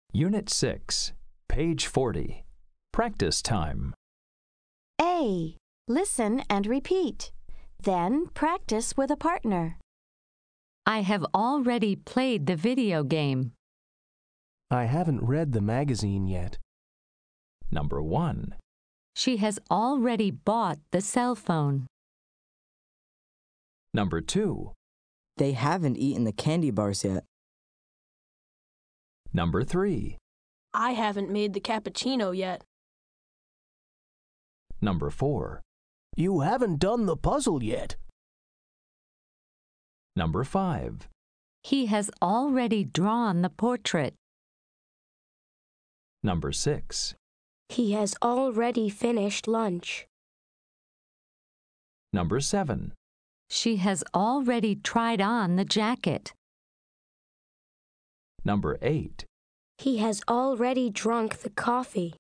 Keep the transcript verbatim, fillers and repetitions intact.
Unit six, page forty. Practice time. A. Listen and repeat. Then practice with a partner. I have already played the video game. I haven't read the magazine yet. Number one. She has already bought the cell phone. Number two. They haven't eaten the candy bars yet. Number three. I haven't made the cappuccino yet. Number four. You haven't done the puzzle yet. Number five. He has already drawn the portrait. Number six. He has already finished lunch. Number seven. She has already tried on the jacket. Number eight. He has already drunk the coffee.